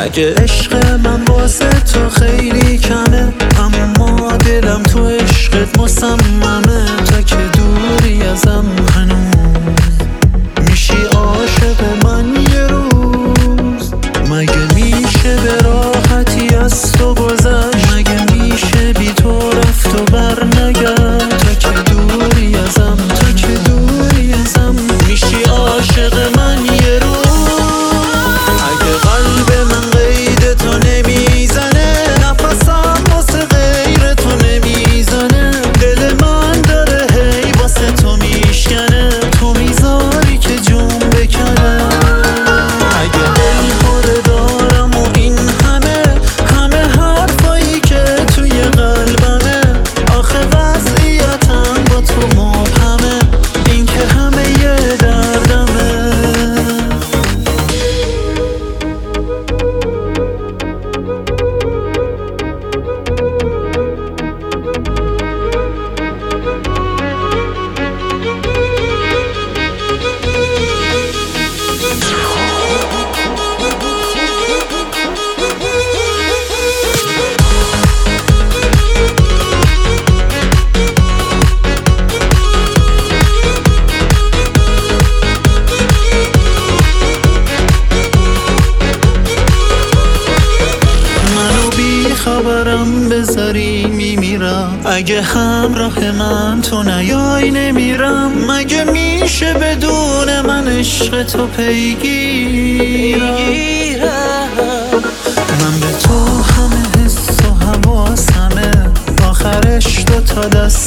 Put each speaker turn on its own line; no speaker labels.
اگه عشق من واسه تو خیلی کمه، اما دلم تو عشقت مصممه. تا که دوری ازم هنوز میشی عاشق من یه روز. مگه میشه به راحتی از تو گذشت؟ مگه میشه بی تو رفت و بر نگشت؟ تا که دوری ازم، تا که دوری ازم میشی عاشق من یه روز. اگه قلب من قید تو نمیزنه، نفسم واسه غیر تو نمیزنه. دل من داره هی واسه تو میشکنه، تو میذاری که جون بکنه. اگه دل خوره دارم و این همه حرفایی که توی قلبمه، آخه وضعیتم با تو مبهمه، این که همه یه دردمه. خبرم بذاری میمیرم، اگه همراه من تو نیای نمیرم. مگه میشه بدون من عشق تو پیگیرم؟ من به تو همه حس و حواسمه، آخرش 2 تا دست